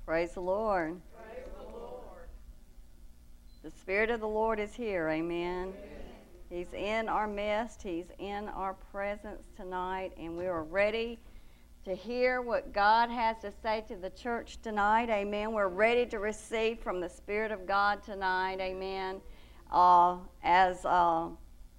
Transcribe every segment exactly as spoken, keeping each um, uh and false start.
Praise the Lord. Praise the Lord. The Spirit of the Lord is here. Amen. Amen. He's in our midst. He's in our presence tonight, and we are ready to hear what God has to say to the church tonight. Amen. We're ready to receive from the Spirit of God tonight. Amen. Uh, as uh,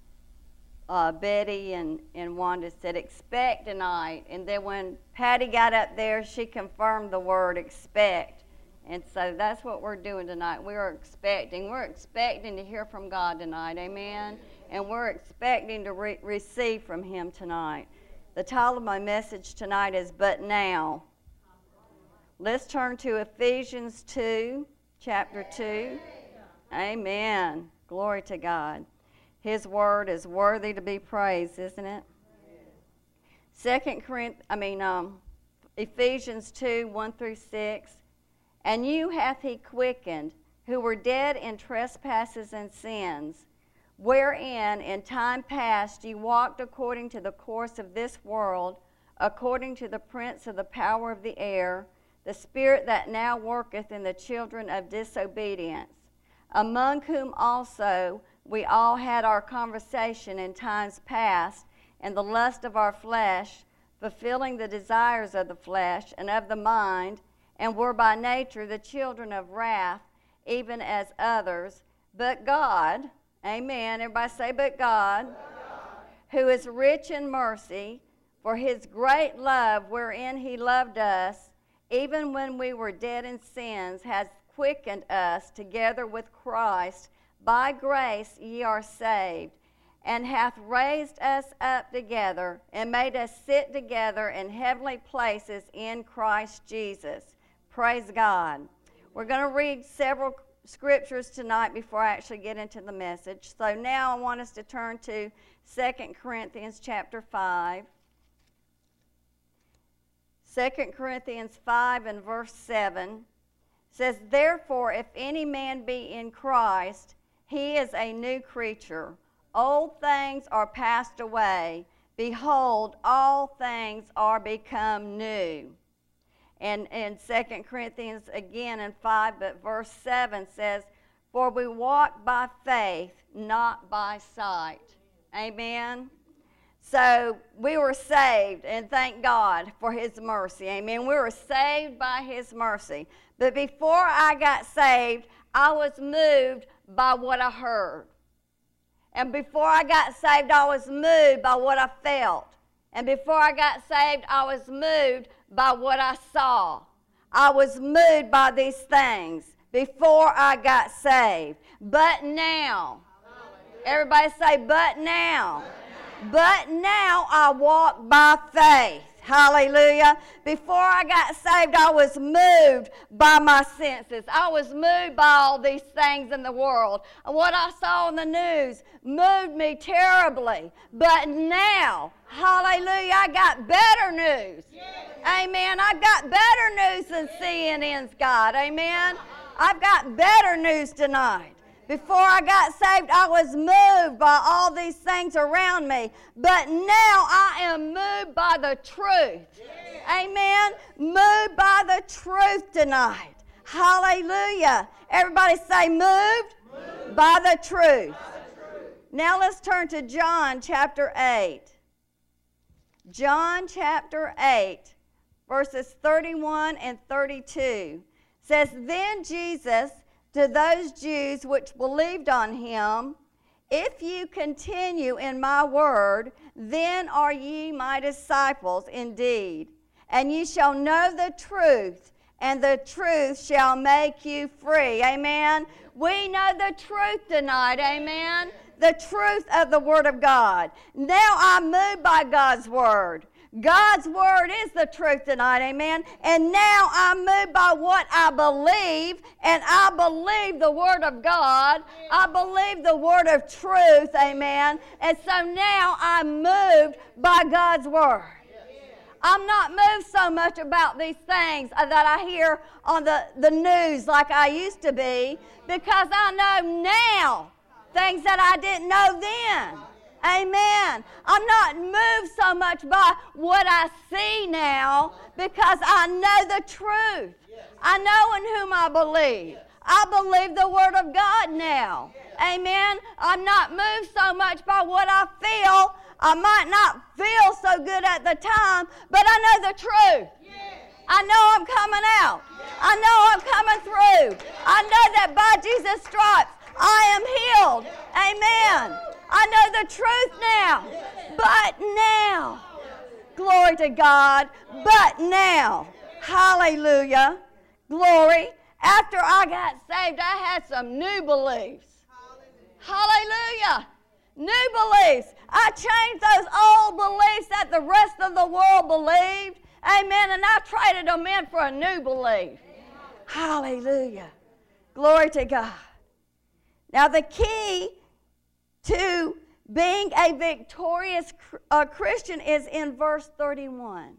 uh, Betty and, and Wanda said, expect tonight. And then when Patty got up there, she confirmed the word expect. And so that's what we're doing tonight. We are expecting. We're expecting to hear from God tonight. Amen. And we're expecting to re- receive from Him tonight. The title of my message tonight is But Now. Let's turn to Ephesians two, chapter two. Amen. Glory to God. His word is worthy to be praised, isn't it? Second Corinthians, I mean, um, Ephesians two, one through six. And you hath He quickened, who were dead in trespasses and sins, wherein in time past ye walked according to the course of this world, according to the prince of the power of the air, the spirit that now worketh in the children of disobedience, among whom also we all had our conversation in times past, in the lust of our flesh, fulfilling the desires of the flesh and of the mind, and were by nature the children of wrath, even as others. But God, amen, everybody say, but God, But God, who is rich in mercy, for His great love wherein He loved us, even when we were dead in sins, has quickened us together with Christ. By grace ye are saved, and hath raised us up together, and made us sit together in heavenly places in Christ Jesus. Praise God. We're going to read several scriptures tonight before I actually get into the message. So now I want us to turn to Second Corinthians chapter five. Second Corinthians five and verse seven says, therefore, if any man be in Christ, he is a new creature. Old things are passed away. Behold, all things are become new. And in Second Corinthians again in five, but verse seven says, for we walk by faith, not by sight. Amen. So we were saved, and thank God for His mercy. Amen. We were saved by His mercy. But before I got saved, I was moved by what I heard. And before I got saved, I was moved by what I felt. And before I got saved, I was moved by what I saw. I was moved by these things before I got saved. But now, everybody say, but now. But now I walk by faith. Hallelujah. Before I got saved, I was moved by my senses. I was moved by all these things in the world. What I saw in the news moved me terribly. But now, hallelujah, I got better news. Amen. I've got better news than C N N's got. Amen. I've got better news tonight. Before I got saved, I was moved by all these things around me. But now I am moved by the truth. Yeah. Amen. Moved by the truth tonight. Hallelujah. Everybody say moved, moved. By the truth. By the truth. Now let's turn to John chapter eight. John chapter eight, verses thirty-one and thirty-two says, then Jesus, to those Jews which believed on Him, if you continue in my word, then are ye my disciples indeed. And ye shall know the truth, and the truth shall make you free. Amen. We know the truth tonight. Amen. The truth of the word of God. Now I'm moved by God's word. God's word is the truth tonight, amen. And now I'm moved by what I believe, and I believe the word of God. I believe the word of truth, amen. And so now I'm moved by God's word. I'm not moved so much about these things that I hear on the, the news like I used to be, because I know now things that I didn't know then. Amen. I'm not moved so much by what I see now, because I know the truth. I know in whom I believe. I believe the Word of God now. Amen. I'm not moved so much by what I feel. I might not feel so good at the time, but I know the truth. I know I'm coming out. I know I'm coming through. I know that by Jesus' stripes I am healed. Amen. I know the truth now. But now. Glory to God. But now. Hallelujah. Glory. After I got saved, I had some new beliefs. Hallelujah. New beliefs. I changed those old beliefs that the rest of the world believed. Amen. And I traded them in for a new belief. Hallelujah. Glory to God. Now the key to being a victorious uh, Christian is in verse thirty-one.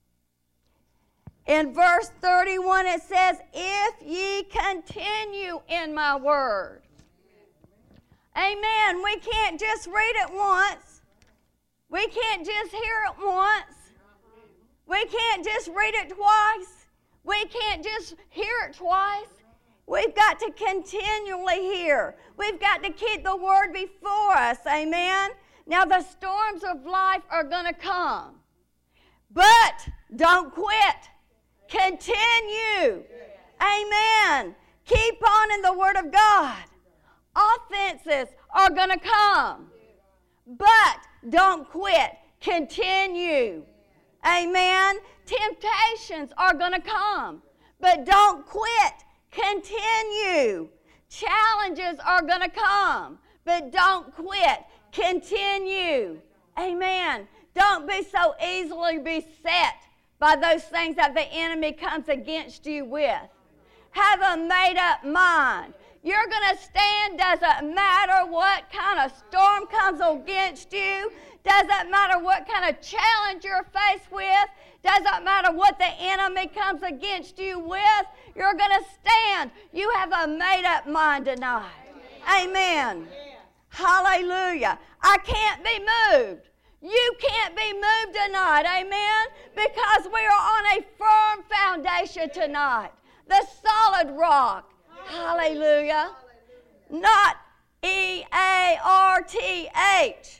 In verse thirty-one it says, if ye continue in my word. Amen. We can't just read it once. We can't just hear it once. We can't just read it twice. We can't just hear it twice. We've got to continually hear. We've got to keep the word before us. Amen. Now the storms of life are going to come. But don't quit. Continue. Amen. Keep on in the word of God. Offenses are going to come. But don't quit. Continue. Amen. Temptations are going to come. But don't quit. Continue. Challenges are going to come. But don't quit. Continue. Amen. Don't be so easily beset by those things that the enemy comes against you with. Have a made-up mind. You're going to stand, doesn't matter what kind of storm comes against you. Doesn't matter what kind of challenge you're faced with. Doesn't matter what the enemy comes against you with. You're going to stand. You have a made-up mind tonight. Amen. Amen. Hallelujah. I can't be moved. You can't be moved tonight. Amen. Because we are on a firm foundation tonight. The solid rock. Hallelujah. Not E A R T H.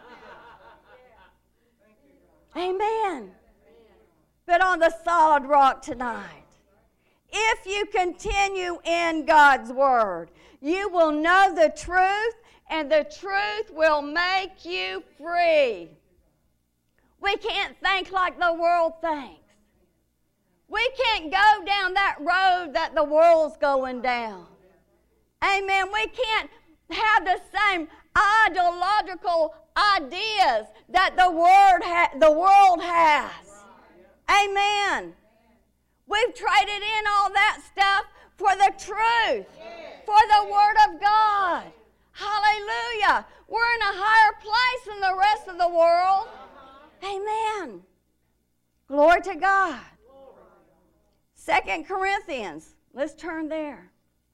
Amen. But on the solid rock tonight. If you continue in God's word, you will know the truth, and the truth will make you free. We can't think like the world thinks. We can't go down that road that the world's going down. Amen. We can't have the same ideological ideas that the word ha- the world has. Amen. We've traded in all that stuff for the truth, for the Word of God. Hallelujah. We're in a higher place than the rest of the world. Amen. Glory to God. Second Corinthians. Let's turn there.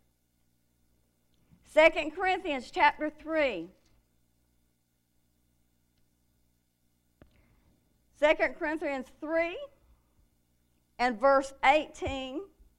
Second Corinthians chapter three. Second Corinthians three and verse eighteen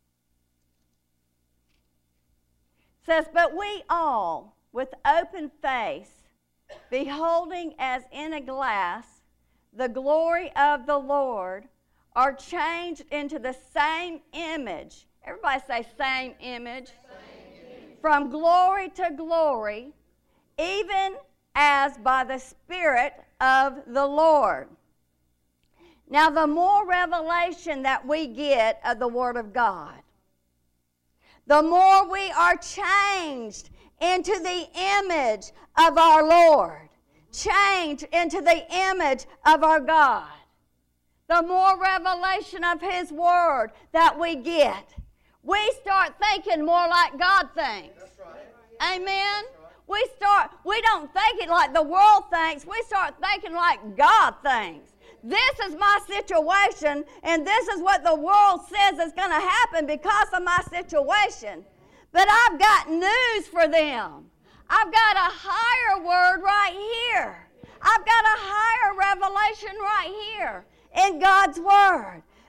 says, but we all, with open face, beholding as in a glass the glory of the Lord, are changed into the same image. Everybody say same image. Same image. From glory to glory, even as by the Spirit of the Lord. Now, the more revelation that we get of the Word of God, the more we are changed into the image of our Lord, changed into the image of our God. The more revelation of His Word that we get, we start thinking more like God thinks. That's right. Amen? That's right. We start, we don't think it like the world thinks. We start thinking like God thinks. This is my situation, and this is what the world says is going to happen because of my situation. But I've got news for them. I've got a higher word right here. I've got a higher revelation right here in God's Word.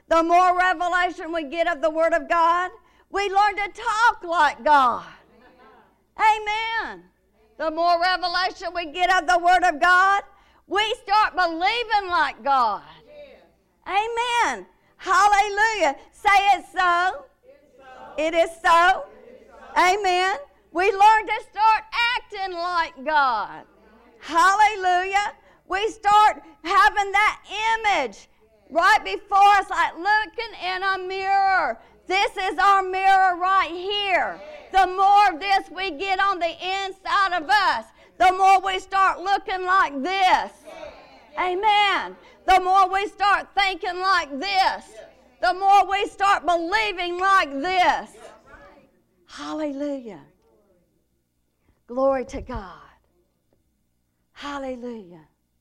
The more revelation we get of the Word of God, we learn to talk like God. Amen. The more revelation we get of the Word of God, we start believing like God. Amen. Hallelujah. Say it so. It is so. Amen. We learn to start acting like God. Hallelujah. We start having that image right before us, like looking in a mirror. This is our mirror right here. The more of this we get on the inside of us, the more we start looking like this. Amen. The more we start thinking like this, the more we start believing like this. Hallelujah. Glory to God. Hallelujah.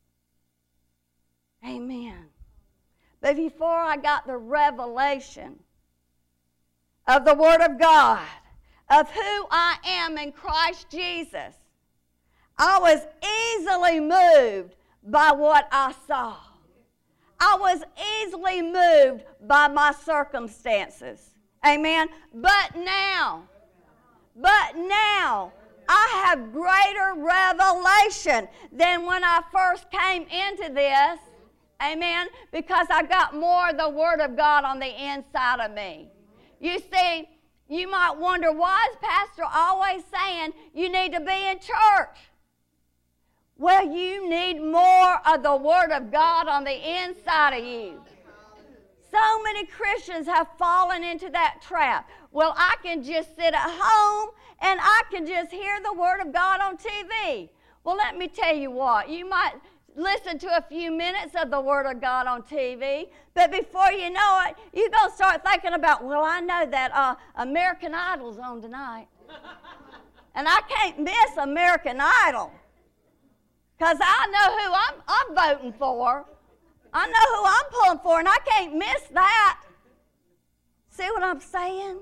Amen. But before I got the revelation of the Word of God, of who I am in Christ Jesus, I was easily moved by what I saw. I was easily moved by my circumstances. Amen. But now, but now, I have greater revelation than when I first came into this. Amen. Because I got more of the Word of God on the inside of me. You see, you might wonder, why is Pastor always saying you need to be in church? Well, you need more of the Word of God on the inside of you. So many Christians have fallen into that trap. Well, I can just sit at home and I can just hear the Word of God on T V. Well, let me tell you what. You might listen to a few minutes of the Word of God on T V, but before you know it, you're going to start thinking about, well, I know that uh, American Idol's on tonight. And I can't miss American Idol. Because I know who I'm, I'm voting for. I know who I'm pulling for, and I can't miss that. See what I'm saying?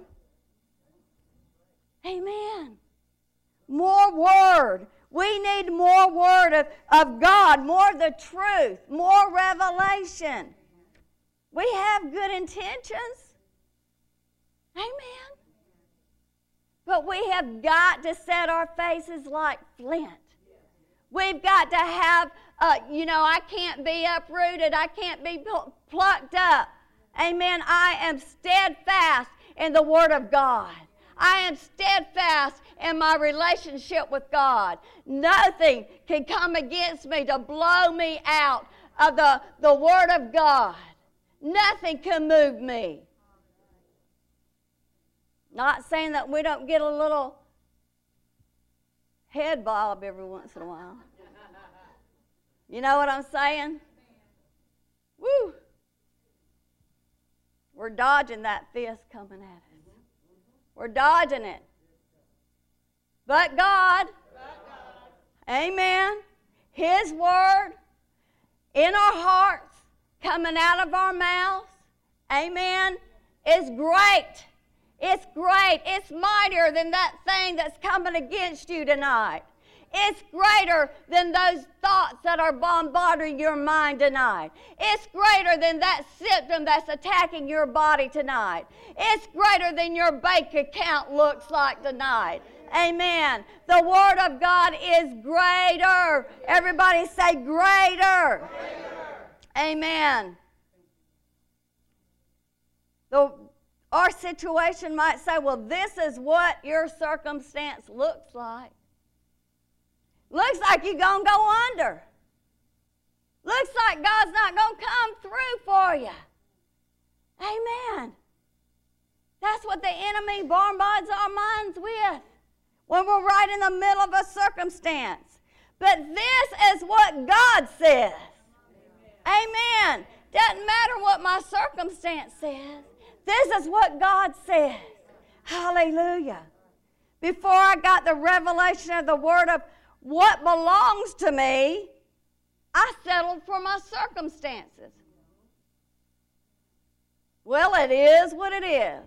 Amen. More Word. We need more Word of, of God, more of the truth, more revelation. We have good intentions. Amen. But we have got to set our faces like flint. We've got to have, uh, you know, I can't be uprooted. I can't be pl- plucked up. Amen. I am steadfast in the Word of God. I am steadfast in my relationship with God. Nothing can come against me to blow me out of the, the Word of God. Nothing can move me. Not saying that we don't get a little head bob every once in a while. You know what I'm saying? Woo! We're dodging that fist coming at us. We're dodging it. But God, but God. Amen, His Word in our hearts, coming out of our mouths, amen, is great. It's great. It's mightier than that thing that's coming against you tonight. It's greater than those thoughts that are bombarding your mind tonight. It's greater than that symptom that's attacking your body tonight. It's greater than your bank account looks like tonight. Amen. The Word of God is greater. Everybody say greater. Greater. Amen. The Our situation might say, well, this is what your circumstance looks like. Looks like you're going to go under. Looks like God's not going to come through for you. Amen. That's what the enemy bombards our minds with when we're right in the middle of a circumstance. But this is what God says. Amen. Amen. Doesn't matter what my circumstance says. This is what God says. Hallelujah. Before I got the revelation of the Word of what belongs to me, I settled for my circumstances. Well, it is what it is.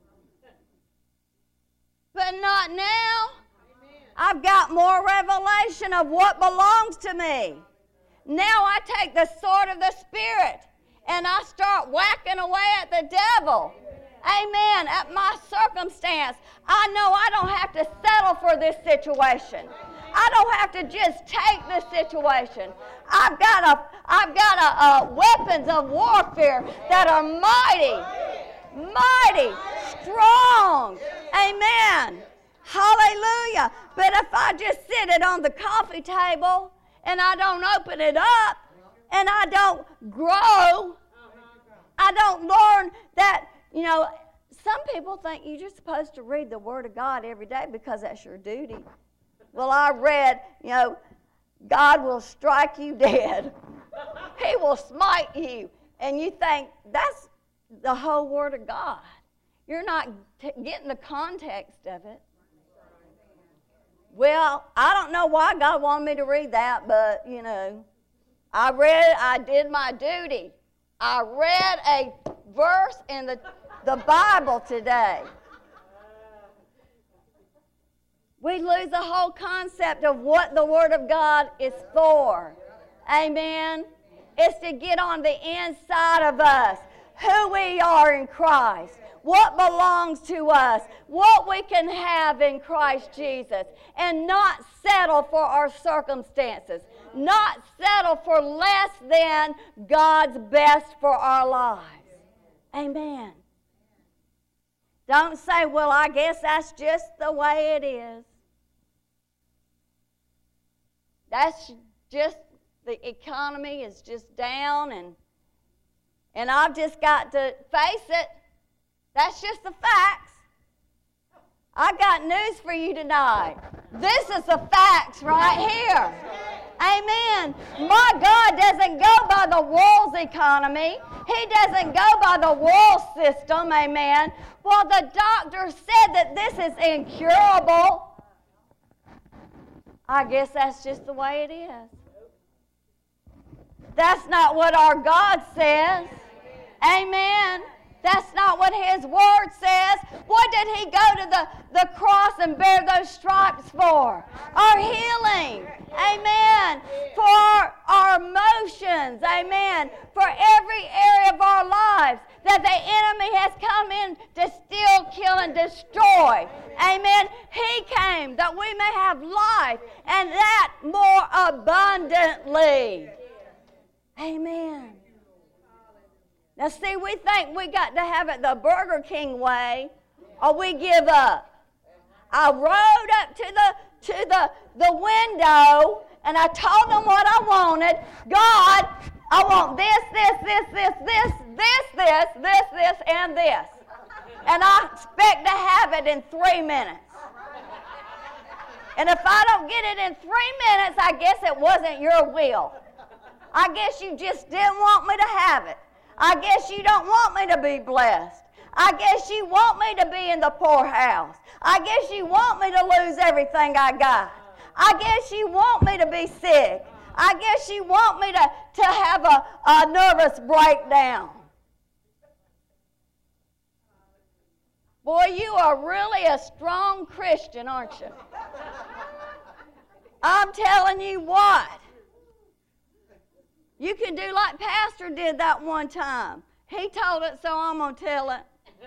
But not now. I've got more revelation of what belongs to me. Now I take the sword of the Spirit and I start whacking away at the devil. Amen. At my circumstance, I know I don't have to settle for this situation. I don't have to just take this situation. I've got a, I've got a, a weapons of warfare that are mighty, mighty, strong. Amen. Hallelujah. But if I just sit it on the coffee table and I don't open it up and I don't grow, I don't learn that. You know, some people think you're just supposed to read the Word of God every day because that's your duty. Well, I read, you know, God will strike you dead. He will smite you. And you think that's the whole Word of God. You're not t- getting the context of it. Well, I don't know why God wanted me to read that, but, you know, I read, I did my duty. I read a verse in the the Bible today. We lose the whole concept of what the Word of God is for. Amen. It's to get on the inside of us who we are in Christ, what belongs to us, what we can have in Christ Jesus, and not settle for our circumstances, not settle for less than God's best for our lives. Amen. Don't say, well, I guess that's just the way it is. That's just, the economy is just down, and, and I've just got to face it. That's just the facts. I got news for you tonight. This is the facts right here. Amen. My God doesn't go by the world's economy. He doesn't go by the world system. Amen. Well, the doctor said that this is incurable. I guess that's just the way it is. That's not what our God says. Amen. That's not what His Word says. What did He go to the, the cross and bear those stripes for? Our healing. Amen. For our, our emotions. Amen. For every area of our lives that the enemy has come in to steal, kill, and destroy. Amen. He came that we may have life, and that more abundantly. Amen. Now see, we think we got to have it the Burger King way, or we give up. I rode up to the to the, the window, and I told them what I wanted. God, I want this, this, this, this, this, this, this, this, this, and this. And I expect to have it in three minutes. And if I don't get it in three minutes, I guess it wasn't your will. I guess you just didn't want me to have it. I guess you don't want me to be blessed. I guess you want me to be in the poorhouse. I guess you want me to lose everything I got. I guess you want me to be sick. I guess you want me to, to have a, a nervous breakdown. Boy, you are really a strong Christian, aren't you? I'm telling you what. You can do like Pastor did that one time. He told it, so I'm going to tell it.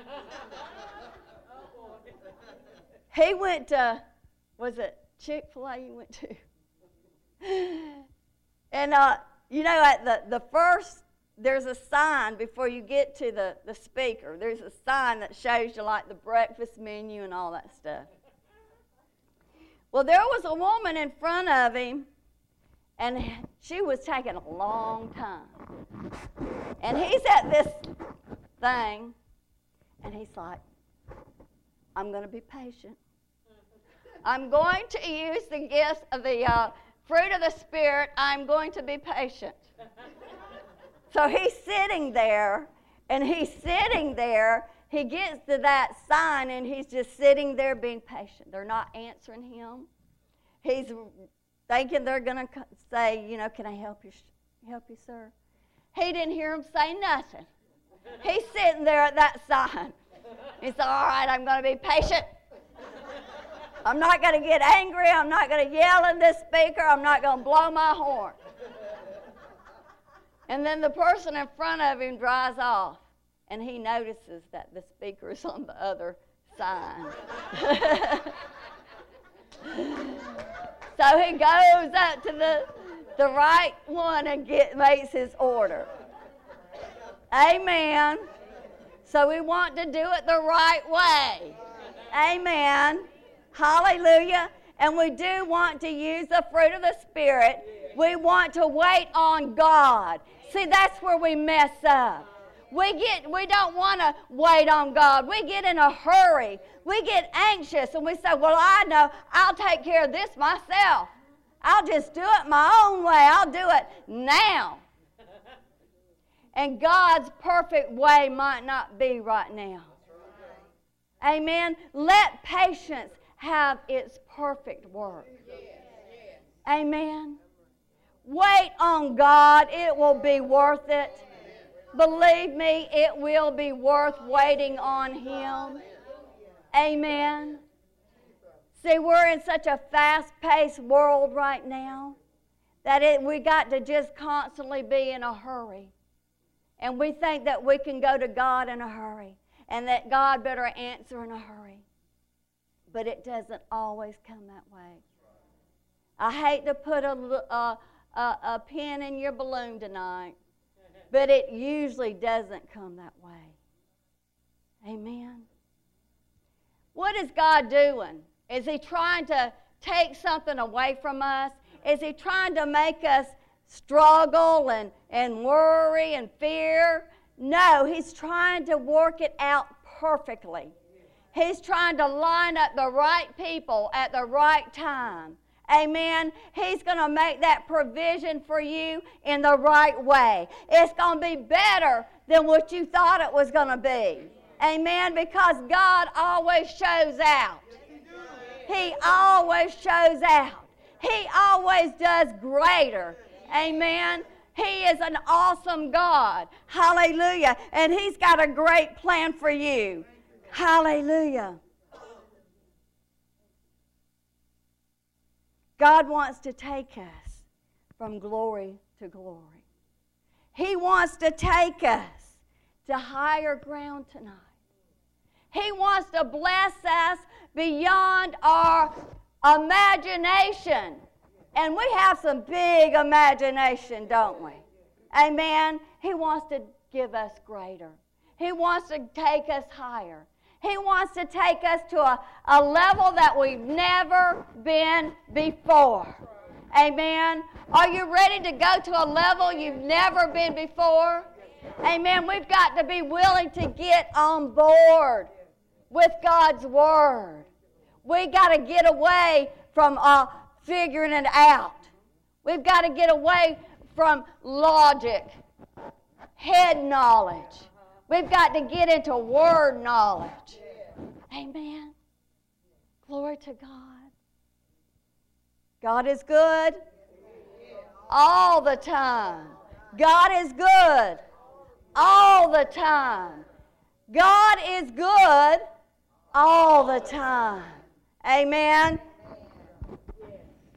He went to, was it Chick-fil-A you went to? And, uh, you know, at the, the first, there's a sign before you get to the, the speaker. There's a sign that shows you, like, the breakfast menu and all that stuff. Well, there was a woman in front of him, and she was taking a long time. And he's at this thing, and he's like, I'm going to be patient. I'm going to use the gifts of the uh, fruit of the Spirit. I'm going to be patient. So he's sitting there, and he's sitting there. He gets to that sign, and he's just sitting there being patient. They're not answering him. He's thinking they're going to say, you know, can I help you, help you, sir? He didn't hear him say nothing. He's sitting there at that sign. He said, all right, I'm going to be patient. I'm not going to get angry. I'm not going to yell at this speaker. I'm not going to blow my horn. And then the person in front of him drives off, and he notices that the speaker is on the other side. So he goes up to the, the right one and get, makes his order. Amen. So we want to do it the right way. Amen. Hallelujah. And we do want to use the fruit of the Spirit. We want to wait on God. See, that's where we mess up. We get, we don't want to wait on God. We get in a hurry. We get anxious and we say, well, I know I'll take care of this myself. I'll just do it my own way. I'll do it now. And God's perfect way might not be right now. Amen. Let patience have its perfect work. Amen. Wait on God. It will be worth it. Believe me, it will be worth waiting on Him. Amen. See, we're in such a fast-paced world right now that it, we got to just constantly be in a hurry. And we think that we can go to God in a hurry and that God better answer in a hurry. But it doesn't always come that way. I hate to put a, a, a, a pin in your balloon tonight, but it usually doesn't come that way. Amen. What is God doing? Is He trying to take something away from us? Is He trying to make us struggle and, and worry and fear? No, He's trying to work it out perfectly. He's trying to line up the right people at the right time. Amen. He's going to make that provision for you in the right way. It's going to be better than what you thought it was going to be. Amen. Because God always shows out. He always shows out. He always does greater. Amen. He is an awesome God. Hallelujah. And He's got a great plan for you. Hallelujah. God wants to take us from glory to glory. He wants to take us to higher ground tonight. He wants to bless us beyond our imagination. And we have some big imagination, don't we? Amen. He wants to give us greater. He wants to take us higher. He wants to take us to a, a level that we've never been before. Amen. Are you ready to go to a level you've never been before? Amen. We've got to be willing to get on board with God's Word. We got to get away from uh, figuring it out. We've got to get away from logic, head knowledge. We've got to get into Word knowledge. Amen. Glory to God. God is good all the time. God is good all the time. God is good all the time. Amen.